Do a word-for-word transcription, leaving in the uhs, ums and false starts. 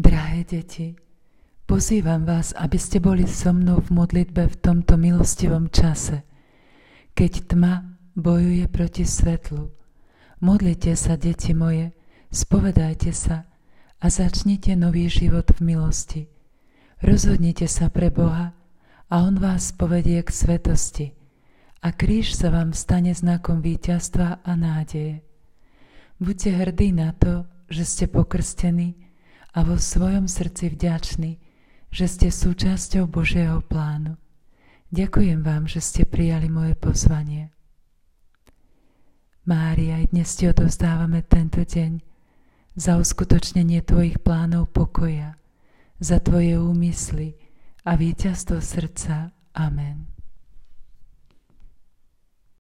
Drahé deti, pozývam vás, aby ste boli so mnou v modlitbe v tomto milostivom čase, keď tma bojuje proti svetlu. Modlite sa, deti moje, spovedajte sa a začnite nový život v milosti. Rozhodnite sa pre Boha a On vás povedie k svetosti a kríž sa vám stane znakom víťazstva a nádeje. Buďte hrdí na to, že ste pokrstení a vo svojom srdci vďační, že ste súčasťou Božieho plánu. Ďakujem vám, že ste prijali moje pozvanie. Mária, aj dnes ti odovzdávame tento deň za uskutočnenie tvojich plánov pokoja, za tvoje úmysly a víťazstvo srdca. Amen.